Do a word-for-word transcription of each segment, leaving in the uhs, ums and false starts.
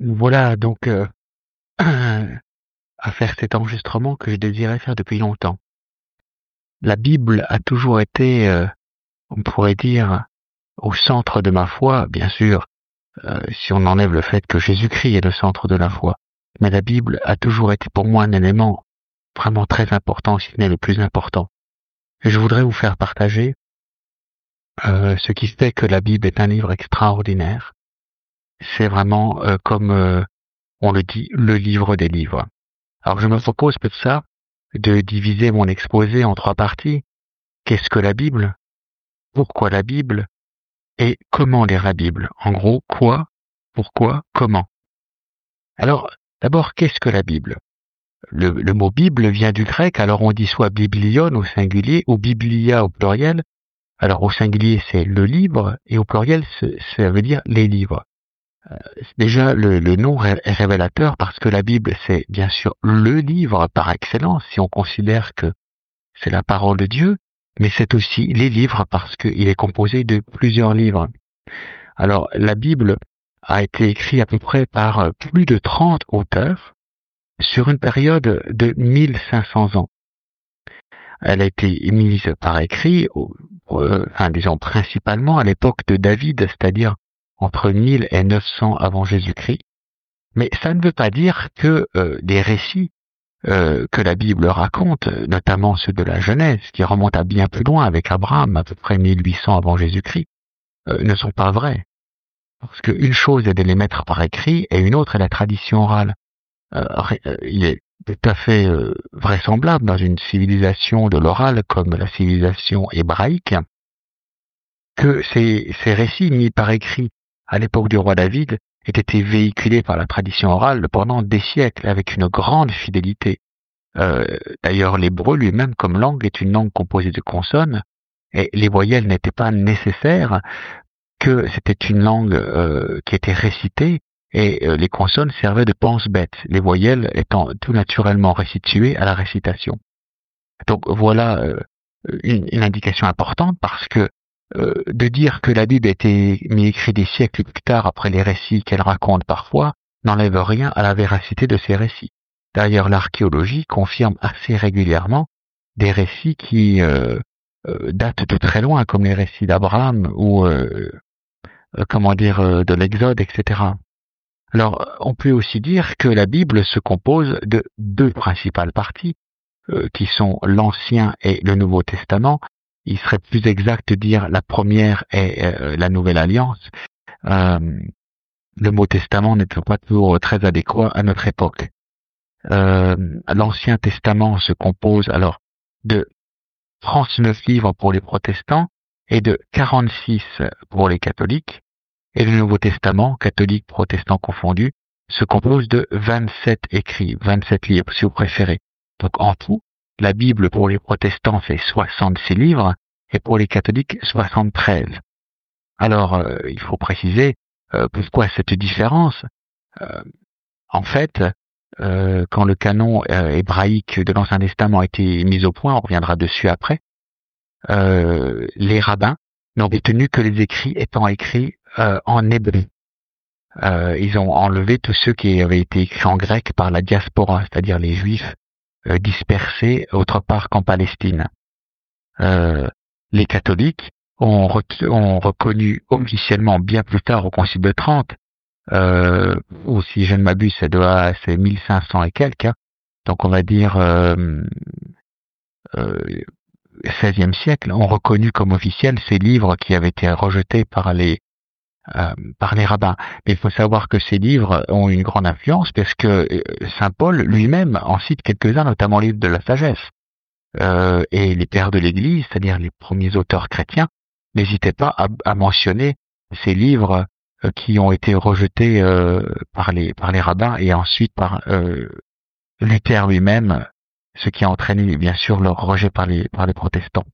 Voilà donc euh, à faire cet enregistrement que je désirais faire depuis longtemps. La Bible a toujours été, euh, on pourrait dire, au centre de ma foi, bien sûr, euh, si on enlève le fait que Jésus-Christ est le centre de la foi. Mais la Bible a toujours été pour moi un élément vraiment très important, si ce n'est le plus important. Et je voudrais vous faire partager euh, ce qui fait que la Bible est un livre extraordinaire. C'est vraiment, euh, comme euh, on le dit, le livre des livres. Alors je me propose pour ça de diviser mon exposé en trois parties. Qu'est-ce que la Bible? Pourquoi la Bible? Et comment lire la Bible? En gros, quoi? Pourquoi? Comment? Alors, d'abord, qu'est-ce que la Bible? Le, le mot Bible vient du grec, alors on dit soit biblion au singulier ou biblia au pluriel. Alors au singulier c'est le livre et au pluriel ça veut dire les livres. Euh, déjà le, le nom est révélateur parce que la Bible c'est bien sûr le livre par excellence si on considère que c'est la parole de Dieu, mais c'est aussi les livres parce qu'il est composé de plusieurs livres. Alors la Bible a été écrite à peu près par plus de trente auteurs sur une période de mille cinq cents ans. Elle a été mise par écrit, euh, enfin, disons principalement à l'époque de David, c'est-à-dire entre mille et neuf cents avant Jésus-Christ. Mais ça ne veut pas dire que euh, les récits euh, que la Bible raconte, notamment ceux de la Genèse, qui remontent à bien plus loin avec Abraham, à peu près mille huit cents avant Jésus-Christ, euh, ne sont pas vrais. Parce qu'une chose est de les mettre par écrit et une autre est la tradition orale. Euh, il est tout à fait euh, vraisemblable dans une civilisation de l'oral comme la civilisation hébraïque que ces, ces récits mis par écrit à l'époque du roi David aient été véhiculés par la tradition orale pendant des siècles avec une grande fidélité. Euh, d'ailleurs, l'hébreu lui-même comme langue est une langue composée de consonnes et les voyelles n'étaient pas nécessaires, que c'était une langue euh, qui était récitée et euh, les consonnes servaient de pense-bête, les voyelles étant tout naturellement restituées à la récitation. Donc voilà euh, une, une indication importante parce que euh, de dire que la Bible a été mise écrite des siècles plus tard après les récits qu'elle raconte parfois n'enlève rien à la véracité de ces récits. D'ailleurs, l'archéologie confirme assez régulièrement des récits qui euh, euh, datent de très loin, comme les récits d'Abraham ou euh, euh, comment dire euh, de l'Exode, et cetera. Alors, on peut aussi dire que la Bible se compose de deux principales parties, euh, qui sont l'Ancien et le Nouveau Testament. Il serait plus exact de dire la première est euh, la Nouvelle Alliance. Euh, le mot Testament n'est pas toujours très adéquat à notre époque. Euh, L'Ancien Testament se compose alors de trente-neuf livres pour les protestants et de quarante-six pour les catholiques. Et le Nouveau Testament, catholique, protestant confondus, se compose de vingt-sept écrits, vingt-sept livres si vous préférez. Donc en tout, la Bible pour les protestants fait soixante-six livres et pour les catholiques soixante-treize. Alors euh, il faut préciser euh, pourquoi cette différence. Euh, en fait, euh, quand le canon euh, hébraïque de l'Ancien Testament a été mis au point, on reviendra dessus après, euh, les rabbins n'ont retenu que les écrits étant écrits Euh, en hébreu. Euh, ils ont enlevé tous ceux qui avaient été écrits en grec par la diaspora, c'est-à-dire les juifs euh, dispersés autre part qu'en Palestine. Euh, les catholiques ont, re- ont reconnu officiellement bien plus tard au Concile de Trente, euh, ou si je ne m'abuse, ça doit c'est mille cinq cents et quelques, hein, donc on va dire euh, euh, seizième siècle, ont reconnu comme officiels ces livres qui avaient été rejetés par les Euh, par les rabbins. Mais il faut savoir que ces livres ont une grande influence parce que euh, saint Paul lui-même en cite quelques-uns, notamment le livre de la sagesse. Euh, et les pères de l'Église, c'est-à-dire les premiers auteurs chrétiens, n'hésitaient pas à, à mentionner ces livres euh, qui ont été rejetés euh, par les par les rabbins et ensuite par euh, Luther lui-même, ce qui a entraîné bien sûr leur rejet par les par les protestants.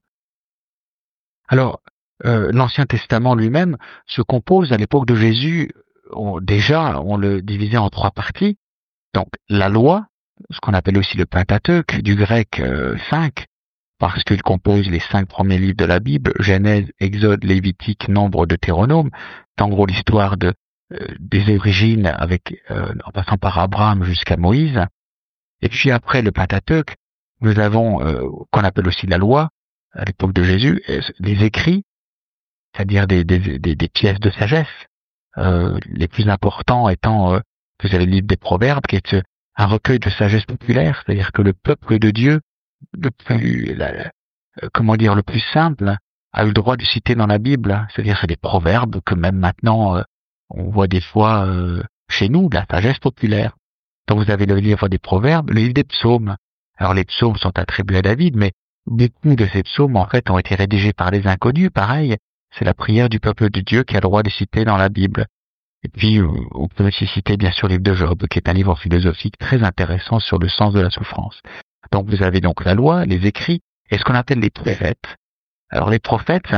Alors, Euh, l'Ancien Testament lui-même se compose à l'époque de Jésus, on, déjà on le divisait en trois parties. Donc la loi, ce qu'on appelle aussi le Pentateuque, du grec euh, cinq, parce qu'il compose les cinq premiers livres de la Bible, Genèse, Exode, Lévitique, Nombre, Deutéronome. C'est en gros l'histoire de euh, des origines, avec euh, en passant par Abraham jusqu'à Moïse. Et puis après le Pentateuque, nous avons euh, qu'on appelle aussi la loi à l'époque de Jésus, les écrits, c'est-à-dire des, des, des, des pièces de sagesse. Euh, les plus importants étant, euh, vous avez le livre des Proverbes, qui est un recueil de sagesse populaire, c'est-à-dire que le peuple de Dieu, le plus, la, la, comment dire, le plus simple, a eu le droit de citer dans la Bible. C'est-à-dire c'est des proverbes que même maintenant euh, on voit des fois euh, chez nous, de la sagesse populaire. Donc vous avez le livre des Proverbes, le livre des Psaumes. Alors les Psaumes sont attribués à David, mais beaucoup de ces psaumes en fait ont été rédigés par des inconnus. Pareil, c'est la prière du peuple de Dieu qui a le droit de citer dans la Bible. Et puis, on peut aussi citer bien sûr le livre de Job, qui est un livre philosophique très intéressant sur le sens de la souffrance. Donc, vous avez donc la loi, les écrits, et ce qu'on appelle les prophètes. Alors, les prophètes,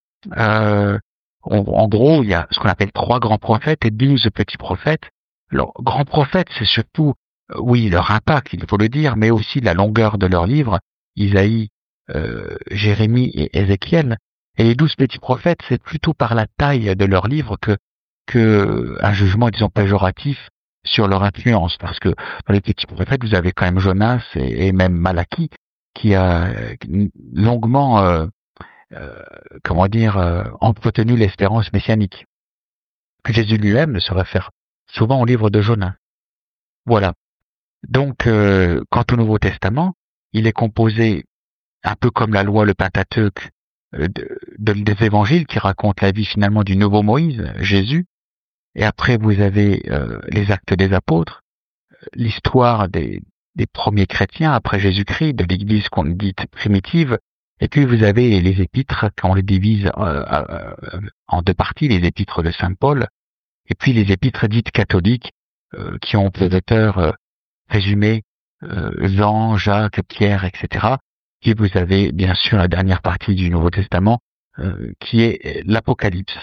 euh, on, en gros, il y a ce qu'on appelle trois grands prophètes et douze petits prophètes. Alors, grands prophètes, c'est surtout, euh, oui, leur impact, il faut le dire, mais aussi la longueur de leurs livres, Isaïe, euh, Jérémie et Ézéchiel. Et les douze petits prophètes, c'est plutôt par la taille de leurs livres que que un jugement, disons, péjoratif sur leur influence. Parce que dans les petits prophètes, vous avez quand même Jonas et, et même Malachie, qui a longuement, euh, euh, comment dire, euh, entretenu l'espérance messianique. Que Jésus lui-même se réfère souvent au livre de Jonas. Voilà. Donc, euh, quant au Nouveau Testament, il est composé, un peu comme la loi, le Pentateuque, De, de, des évangiles qui racontent la vie finalement du nouveau Moïse, Jésus. Et après, vous avez euh, les actes des apôtres, l'histoire des, des premiers chrétiens après Jésus-Christ, de l'Église qu'on dit primitive. Et puis vous avez les épîtres, quand on les divise euh, euh, en deux parties, les épîtres de Saint Paul, et puis les épîtres dites catholiques, euh, qui ont pour auteurs euh, résumé euh, Jean, Jacques, Pierre, et cetera. Et vous avez bien sûr la dernière partie du Nouveau Testament, euh, qui est l'Apocalypse.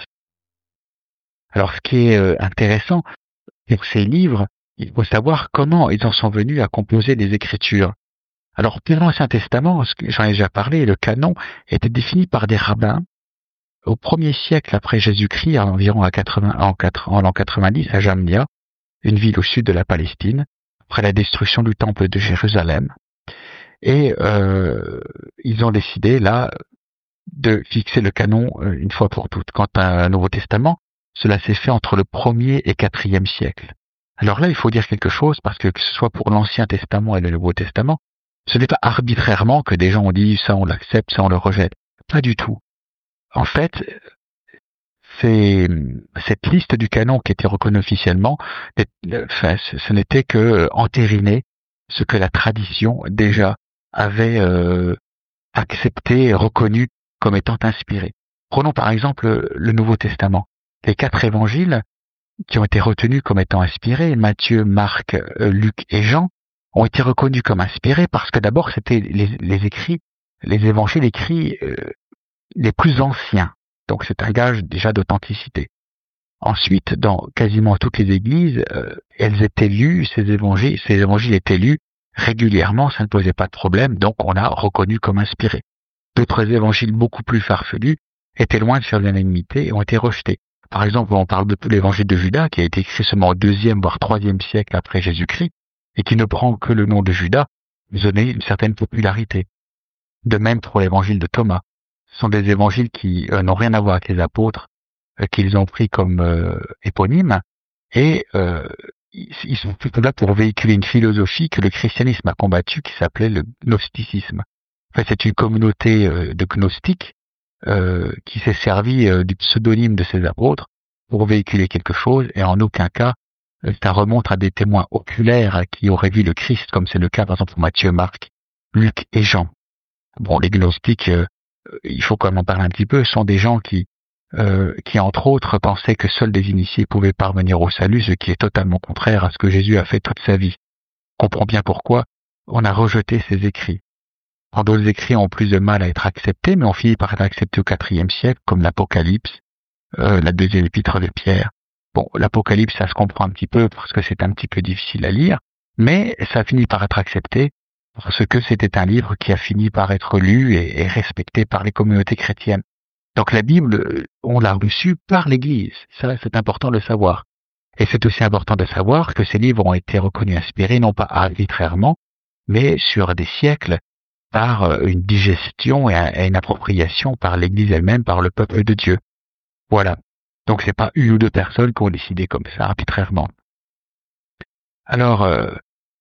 Alors ce qui est euh, intéressant pour ces livres, il faut savoir comment ils en sont venus à composer les Écritures. Alors pour l'Ancien Testament, j'en ai déjà parlé, le canon était défini par des rabbins au premier siècle après Jésus-Christ, à environ à quatre-vingts, en, en l'an quatre-vingt-dix, à Jamnia, une ville au sud de la Palestine, après la destruction du temple de Jérusalem. Et euh, ils ont décidé là de fixer le canon euh, une fois pour toutes. Quant à un Nouveau Testament, cela s'est fait entre le premier et quatrième siècle. Alors là, il faut dire quelque chose, parce que que ce soit pour l'Ancien Testament et le Nouveau Testament, ce n'est pas arbitrairement que des gens ont dit ça on l'accepte, ça on le rejette. Pas du tout. En fait, c'est cette liste du canon qui était reconnue officiellement, enfin, ce n'était que entériner ce que la tradition déjà avait euh, accepté et reconnu comme étant inspiré. Prenons par exemple le Nouveau Testament. Les quatre évangiles qui ont été retenus comme étant inspirés, Matthieu, Marc, Luc et Jean, ont été reconnus comme inspirés parce que d'abord c'était les, les écrits, les évangiles écrits euh, les plus anciens. Donc c'est un gage déjà d'authenticité. Ensuite, dans quasiment toutes les églises, euh, elles étaient lues, ces évangiles, ces évangiles étaient lus régulièrement, ça ne posait pas de problème, donc on a reconnu comme inspirés. D'autres évangiles beaucoup plus farfelus étaient loin de faire l'unanimité et ont été rejetés. Par exemple, on parle de l'évangile de Judas, qui a été écrit seulement au deuxième, voire troisième siècle après Jésus-Christ, et qui ne prend que le nom de Judas, donné une certaine popularité. De même pour l'évangile de Thomas. Ce sont des évangiles qui euh, n'ont rien à voir avec les apôtres, euh, qu'ils ont pris comme euh, éponymes, et euh, ils sont plutôt là pour véhiculer une philosophie que le christianisme a combattue, qui s'appelait le gnosticisme. En fait, c'est une communauté euh, de gnostiques euh, qui s'est servie euh, du pseudonyme de ces apôtres pour véhiculer quelque chose, et en aucun cas euh, ça remonte à des témoins oculaires qui auraient vu le Christ, comme c'est le cas par exemple pour Matthieu, Marc, Luc et Jean. Bon, les gnostiques, euh, il faut quand même en parler un petit peu, sont des gens qui Euh, qui entre autres pensaient que seuls des initiés pouvaient parvenir au salut, ce qui est totalement contraire à ce que Jésus a fait toute sa vie. On comprend bien pourquoi on a rejeté ces écrits. Quand d'autres écrits ont plus de mal à être acceptés, mais on finit par être acceptés au quatrième siècle, comme l'Apocalypse, euh, la deuxième épître de Pierre. Bon, l'Apocalypse, ça se comprend un petit peu parce que c'est un petit peu difficile à lire, mais ça finit par être accepté parce que c'était un livre qui a fini par être lu et, et respecté par les communautés chrétiennes. Donc la Bible, on l'a reçue par l'Église. Ça, c'est important de le savoir. Et c'est aussi important de savoir que ces livres ont été reconnus inspirés non pas arbitrairement, mais sur des siècles par une digestion et une appropriation par l'Église elle-même, par le peuple de Dieu. Voilà. Donc c'est pas une ou deux personnes qui ont décidé comme ça arbitrairement. Alors, euh,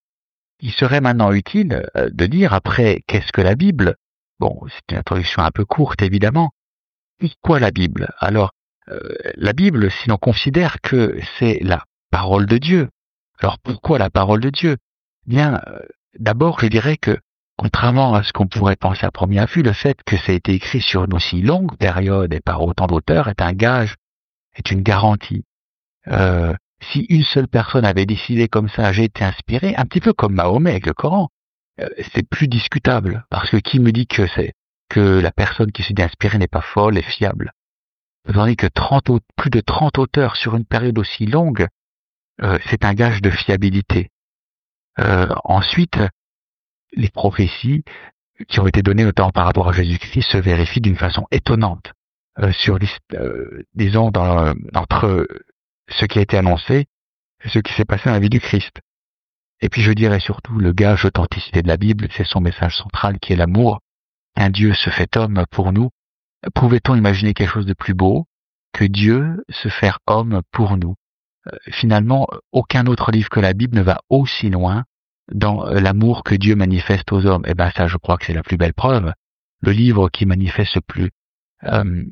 il serait maintenant utile de dire après qu'est-ce que la Bible? Bon, c'est une introduction un peu courte évidemment. Pourquoi la Bible? Alors, euh, la Bible, si l'on considère que c'est la parole de Dieu. Alors pourquoi la parole de Dieu? Bien, euh, d'abord, je dirais que contrairement à ce qu'on pourrait penser à première vue, le fait que ça ait été écrit sur une aussi longue période et par autant d'auteurs est un gage, est une garantie. Euh, si une seule personne avait décidé comme ça, j'ai été inspiré, un petit peu comme Mahomet avec le Coran, euh, c'est plus discutable, parce que qui me dit que c'est que la personne qui s'est dit inspirée n'est pas folle et fiable? Tandis que trente, plus de trente auteurs sur une période aussi longue, euh, c'est un gage de fiabilité. Euh, ensuite, les prophéties qui ont été données notamment par rapport à Jésus-Christ se vérifient d'une façon étonnante. Euh, sur, euh, disons, dans, entre ce qui a été annoncé et ce qui s'est passé dans la vie du Christ. Et puis je dirais surtout le gage d'authenticité de la Bible, c'est son message central qui est l'amour. Un Dieu se fait homme pour nous. Pouvait-on imaginer quelque chose de plus beau que Dieu se faire homme pour nous? euh, Finalement, aucun autre livre que la Bible ne va aussi loin dans l'amour que Dieu manifeste aux hommes. Et ben ça, je crois que c'est la plus belle preuve. Le livre qui manifeste le plus, euh,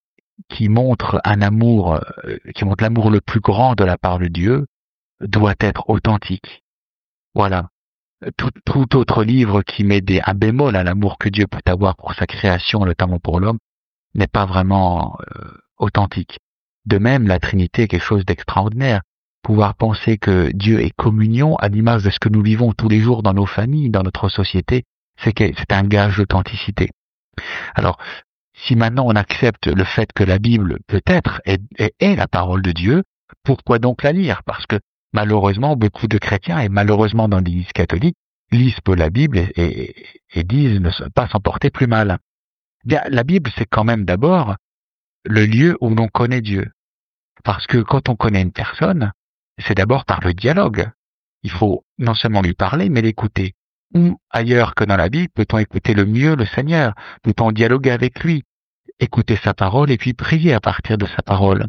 qui montre un amour, euh, qui montre l'amour le plus grand de la part de Dieu, doit être authentique. Voilà. Tout, tout autre livre qui met des, un bémol à l'amour que Dieu peut avoir pour sa création, notamment pour l'homme, n'est pas vraiment euh, authentique. De même, la Trinité est quelque chose d'extraordinaire. Pouvoir penser que Dieu est communion à l'image de ce que nous vivons tous les jours dans nos familles, dans notre société, c'est que c'est un gage d'authenticité. Alors, si maintenant on accepte le fait que la Bible peut-être est, est, est la parole de Dieu, pourquoi donc la lire? Parce que malheureusement, beaucoup de chrétiens, et malheureusement dans l'Église catholique, lisent peu la Bible et, et, et disent ne pas s'en porter plus mal. Bien, la Bible, c'est quand même d'abord le lieu où l'on connaît Dieu. Parce que quand on connaît une personne, c'est d'abord par le dialogue. Il faut non seulement lui parler, mais l'écouter. Où ailleurs que dans la Bible peut-on écouter le mieux le Seigneur? Peut-on dialoguer avec lui, écouter sa parole et puis prier à partir de sa parole?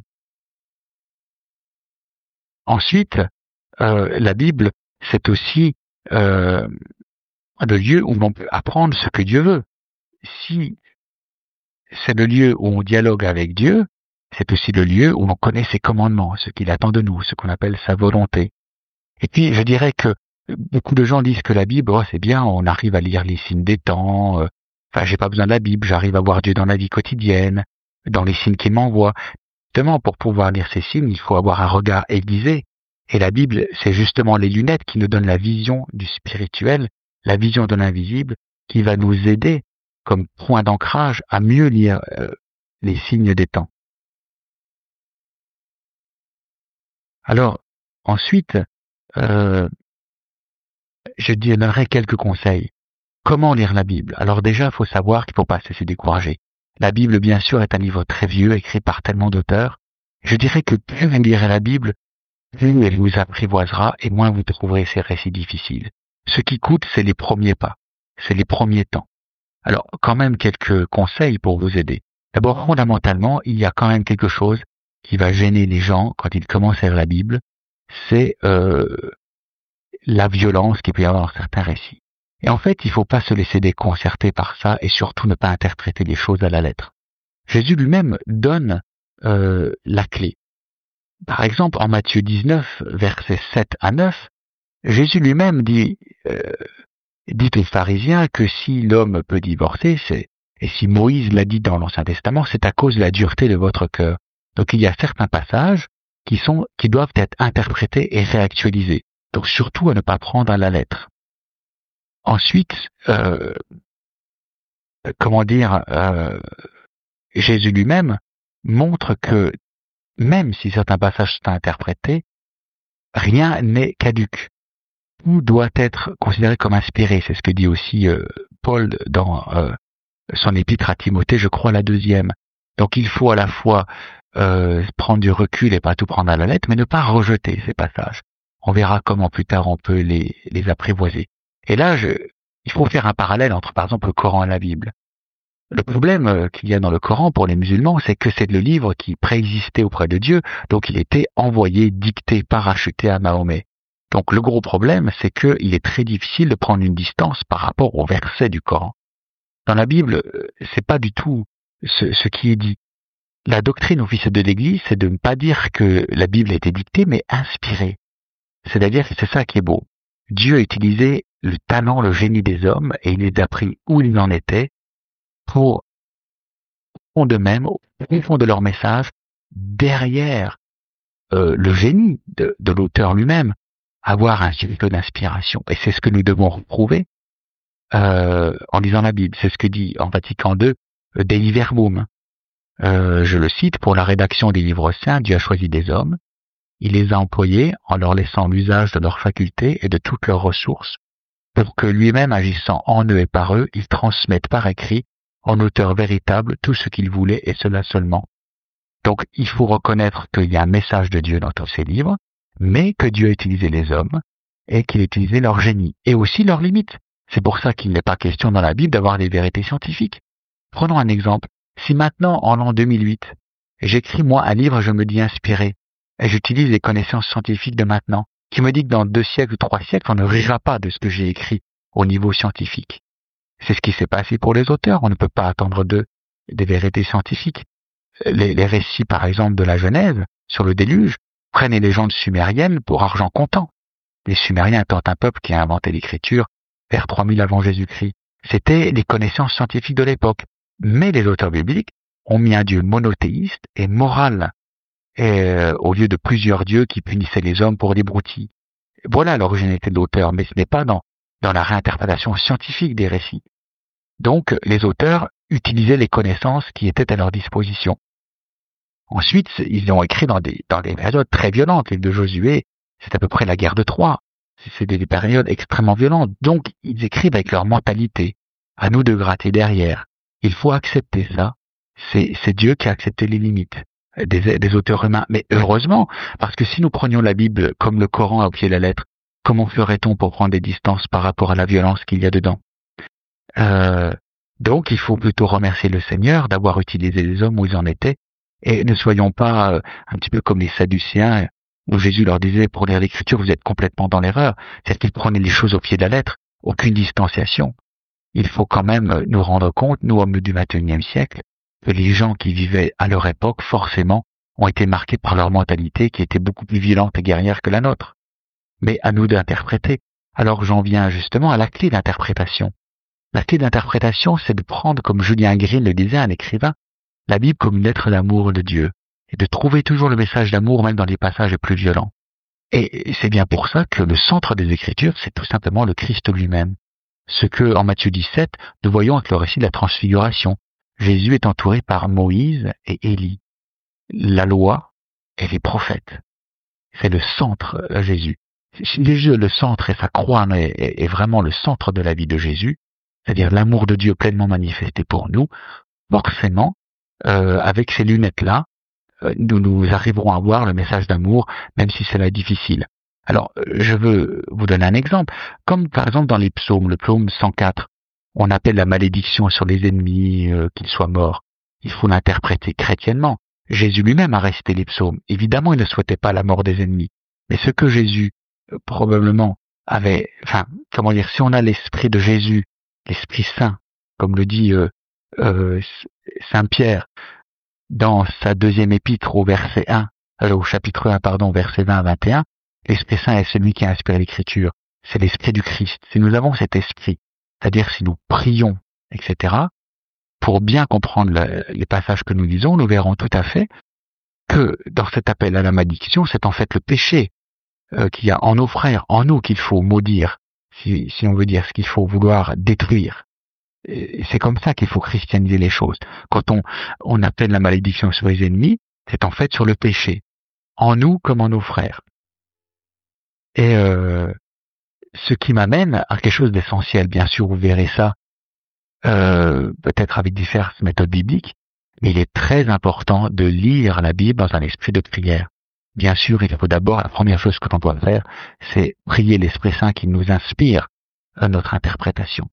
Ensuite, euh, la Bible, c'est aussi euh, le lieu où l'on peut apprendre ce que Dieu veut. Si c'est le lieu où on dialogue avec Dieu, c'est aussi le lieu où l'on connaît ses commandements, ce qu'il attend de nous, ce qu'on appelle sa volonté. Et puis, je dirais que beaucoup de gens disent que la Bible, oh, c'est bien, on arrive à lire les signes des temps, euh, enfin, j'ai pas besoin de la Bible, j'arrive à voir Dieu dans la vie quotidienne, dans les signes qu'il m'envoie. Justement, pour pouvoir lire ces signes, il faut avoir un regard aiguisé. Et la Bible, c'est justement les lunettes qui nous donnent la vision du spirituel, la vision de l'invisible, qui va nous aider comme point d'ancrage à mieux lire euh, les signes des temps. Alors, ensuite, euh, je donnerai quelques conseils. Comment lire la Bible? Alors déjà, il faut savoir qu'il ne faut pas se laisser décourager. La Bible, bien sûr, est un livre très vieux, écrit par tellement d'auteurs. Je dirais que plus vous lirez la Bible, plus elle vous apprivoisera et moins vous trouverez ces récits difficiles. Ce qui coûte, c'est les premiers pas, c'est les premiers temps. Alors, quand même quelques conseils pour vous aider. D'abord, fondamentalement, il y a quand même quelque chose qui va gêner les gens quand ils commencent à lire la Bible, c'est euh, la violence qu'il peut y avoir dans certains récits. Et en fait, il ne faut pas se laisser déconcerter par ça et surtout ne pas interpréter les choses à la lettre. Jésus lui-même donne euh, la clé. Par exemple, en Matthieu dix-neuf, versets sept à neuf, Jésus lui-même dit, euh, dit aux pharisiens que si l'homme peut divorcer, c'est, et si Moïse l'a dit dans l'Ancien Testament, c'est à cause de la dureté de votre cœur. Donc il y a certains passages qui sont, qui doivent être interprétés et réactualisés. Donc surtout à ne pas prendre à la lettre. Ensuite, euh, comment dire, euh, Jésus lui-même montre que même si certains passages sont interprétés, rien n'est caduc. Tout doit être considéré comme inspiré. C'est ce que dit aussi euh, Paul dans euh, son épître à Timothée, je crois la deuxième. Donc il faut à la fois euh, prendre du recul et pas tout prendre à la lettre, mais ne pas rejeter ces passages. On verra comment plus tard on peut les, les apprivoiser. Et là, je, il faut faire un parallèle entre, par exemple, le Coran et la Bible. Le problème qu'il y a dans le Coran pour les musulmans, c'est que c'est le livre qui préexistait auprès de Dieu, donc il était envoyé, dicté, parachuté à Mahomet. Donc le gros problème, c'est qu'il est très difficile de prendre une distance par rapport aux versets du Coran. Dans la Bible, c'est pas du tout ce, ce qui est dit. La doctrine officielle de l'Église, c'est de ne pas dire que la Bible a été dictée, mais inspirée. C'est-à-dire que c'est ça qui est beau. Dieu a utilisé le talent, le génie des hommes, et il les a pris où ils en étaient, pour, au fond d'eux-mêmes, au fond de leur message, derrière euh, le génie de, de l'auteur lui-même, avoir un petit peu d'inspiration. Et c'est ce que nous devons retrouver euh, en lisant la Bible. C'est ce que dit en Vatican deux euh, Dei Verbum. Euh, je le cite, pour la rédaction des livres saints, Dieu a choisi des hommes. Il les a employés en leur laissant l'usage de leurs facultés et de toutes leurs ressources, pour que lui-même, agissant en eux et par eux, il transmette par écrit, en auteur véritable, tout ce qu'il voulait et cela seulement. Donc, il faut reconnaître qu'il y a un message de Dieu dans tous ces livres, mais que Dieu a utilisé les hommes et qu'il a utilisé leur génie et aussi leurs limites. C'est pour ça qu'il n'est pas question dans la Bible d'avoir des vérités scientifiques. Prenons un exemple. Si maintenant, en l'an deux mille huit, j'écris moi un livre, je me dis inspiré, et j'utilise les connaissances scientifiques de maintenant, qui me dit que dans deux siècles ou trois siècles, on ne rira pas de ce que j'ai écrit au niveau scientifique. C'est ce qui s'est passé pour les auteurs. On ne peut pas attendre d'eux des vérités scientifiques. Les, les récits, par exemple, de la Genèse, sur le déluge, prennent les légendes sumériennes pour argent comptant. Les Sumériens étant un peuple qui a inventé l'écriture vers trois mille avant Jésus-Christ. C'était les connaissances scientifiques de l'époque. Mais les auteurs bibliques ont mis un Dieu monothéiste et moral, et, euh, au lieu de plusieurs dieux qui punissaient les hommes pour des broutilles. Voilà l'originalité de l'auteur, mais ce n'est pas dans, dans la réinterprétation scientifique des récits. Donc, les auteurs utilisaient les connaissances qui étaient à leur disposition. Ensuite, ils ont écrit dans des, dans des périodes très violentes. Les de Josué, c'est à peu près la guerre de Troie. C'est des, des périodes extrêmement violentes. Donc, ils écrivent avec leur mentalité. À nous de gratter derrière. Il faut accepter ça. C'est, c'est Dieu qui a accepté les limites des, des auteurs humains. Mais heureusement, parce que si nous prenions la Bible comme le Coran au pied de la lettre, comment ferait-on pour prendre des distances par rapport à la violence qu'il y a dedans? euh, Donc, il faut plutôt remercier le Seigneur d'avoir utilisé les hommes où ils en étaient. Et ne soyons pas euh, un petit peu comme les Sadducéens, où Jésus leur disait, pour lire l'Écriture, vous êtes complètement dans l'erreur. C'est-à-dire qu'ils prenaient les choses au pied de la lettre, aucune distanciation. Il faut quand même nous rendre compte, nous hommes du vingt et unième siècle, que les gens qui vivaient à leur époque, forcément, ont été marqués par leur mentalité qui était beaucoup plus violente et guerrière que la nôtre. Mais à nous d'interpréter. Alors j'en viens justement à la clé d'interprétation. La clé d'interprétation, c'est de prendre, comme Julien Green le disait, un écrivain, la Bible comme une lettre d'amour de Dieu, et de trouver toujours le message d'amour même dans les passages les plus violents. Et c'est bien pour ça que le centre des Écritures, c'est tout simplement le Christ lui-même. Ce que, en Matthieu dix-sept, nous voyons avec le récit de la transfiguration. Jésus est entouré par Moïse et Élie, la loi et les prophètes. C'est le centre de Jésus. Si Jésus est le centre et sa croix est, est vraiment le centre de la vie de Jésus, c'est-à-dire l'amour de Dieu pleinement manifesté pour nous, forcément, euh, avec ces lunettes-là, euh, nous, nous arriverons à voir le message d'amour, même si cela est difficile. Alors, je veux vous donner un exemple. Comme par exemple dans les psaumes, le psaume cent quatre, on appelle la malédiction sur les ennemis euh, qu'ils soient morts. Il faut l'interpréter chrétiennement. Jésus lui-même a récité les psaumes. Évidemment, il ne souhaitait pas la mort des ennemis. Mais ce que Jésus, euh, probablement, avait... Enfin, comment dire, si on a l'esprit de Jésus, l'Esprit Saint, comme le dit euh, euh, Saint Pierre, dans sa deuxième épître au verset un, euh, au chapitre un, pardon, verset vingt à vingt et un, l'Esprit Saint est celui qui a inspiré l'Écriture. C'est l'Esprit du Christ. Si nous avons cet esprit, c'est-à-dire si nous prions, et cetera, pour bien comprendre le, les passages que nous lisons, nous verrons tout à fait que dans cet appel à la malédiction, c'est en fait le péché euh, qu'il y a en nos frères, en nous, qu'il faut maudire, si, si on veut dire ce qu'il faut vouloir détruire. Et c'est comme ça qu'il faut christianiser les choses. Quand on, on appelle la malédiction sur les ennemis, c'est en fait sur le péché, en nous comme en nos frères. Et euh, ce qui m'amène à quelque chose d'essentiel, bien sûr, vous verrez ça, euh, peut-être avec diverses méthodes bibliques, Mais il est très important de lire la Bible dans un esprit de prière. Bien sûr, il faut d'abord, la première chose que l'on doit faire, c'est prier l'Esprit Saint qui nous inspire notre interprétation.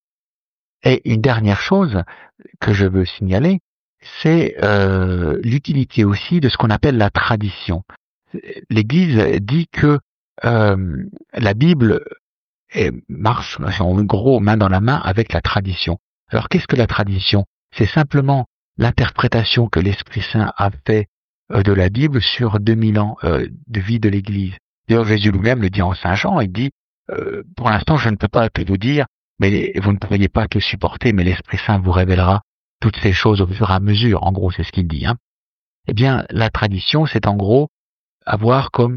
Et une dernière chose que je veux signaler, c'est euh, l'utilité aussi de ce qu'on appelle la tradition. L'Église dit que euh, la Bible est, marche en gros main dans la main avec la tradition. Alors qu'est-ce que la tradition? C'est simplement l'interprétation que l'Esprit Saint a fait de la Bible sur deux mille ans euh, de vie de l'Église. D'ailleurs, Jésus lui-même le dit en Saint Jean, il dit euh, « Pour l'instant, je ne peux pas te vous dire, mais vous ne pourriez pas te supporter, mais l'Esprit Saint vous révélera toutes ces choses au fur et à mesure. » En gros, c'est ce qu'il dit. Hein. Eh bien, la tradition, c'est en gros avoir comme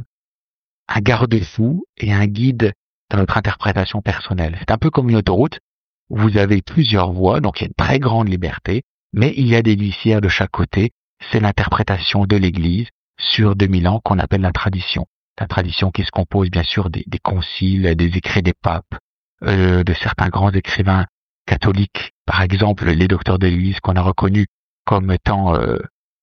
un garde-fou et un guide dans notre interprétation personnelle. C'est un peu comme une autoroute. Vous avez plusieurs voies, donc il y a une très grande liberté, mais il y a des glissières de chaque côté. C'est l'interprétation de l'Église sur deux mille ans qu'on appelle la tradition. La tradition qui se compose bien sûr des, des conciles, des écrits des papes, euh, de certains grands écrivains catholiques, par exemple les docteurs de l'Église qu'on a reconnus comme étant euh,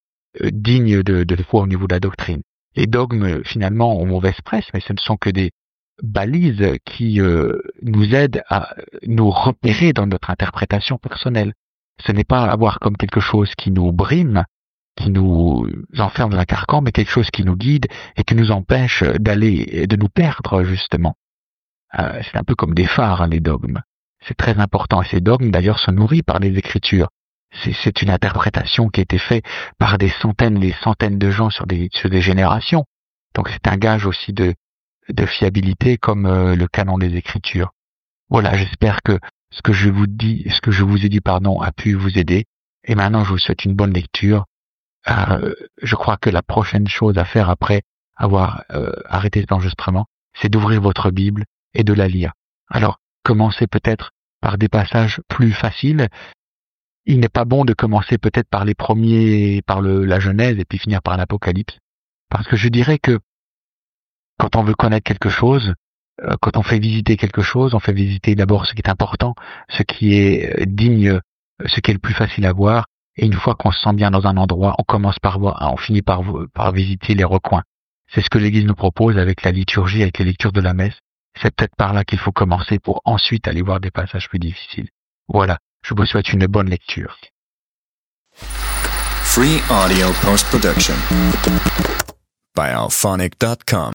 dignes de, de foi au niveau de la doctrine. Les dogmes finalement ont mauvaise presse, mais ce ne sont que des balises qui euh, nous aident à nous repérer dans notre interprétation personnelle. Ce n'est pas avoir comme quelque chose qui nous brime, qui nous enferme dans un carcan, mais quelque chose qui nous guide et qui nous empêche d'aller, de nous perdre justement. Euh, c'est un peu comme des phares, hein, les dogmes. C'est très important. Et ces dogmes, d'ailleurs, sont nourris par les Écritures. C'est, c'est une interprétation qui a été faite par des centaines, des centaines de gens sur des, sur des générations. Donc c'est un gage aussi de, de fiabilité comme euh, le canon des Écritures. Voilà, j'espère que ce que je vous dis, ce que je vous ai dit, pardon, a pu vous aider. Et maintenant, je vous souhaite une bonne lecture. Euh, je crois que la prochaine chose à faire après avoir euh, arrêté cet enregistrement, c'est d'ouvrir votre Bible et de la lire. Alors, commencez peut-être par des passages plus faciles. Il n'est pas bon de commencer peut-être par les premiers, par le, la Genèse et puis finir par l'Apocalypse. Parce que je dirais que quand on veut connaître quelque chose, euh, quand on fait visiter quelque chose, on fait visiter d'abord ce qui est important, ce qui est digne, ce qui est le plus facile à voir. Et une fois qu'on se sent bien dans un endroit, on commence par voir, on finit par, par visiter les recoins. C'est ce que l'Église nous propose avec la liturgie, avec les lectures de la messe. C'est peut-être par là qu'il faut commencer pour ensuite aller voir des passages plus difficiles. Voilà, je vous souhaite une bonne lecture. Free audio post-production by alphonic dot com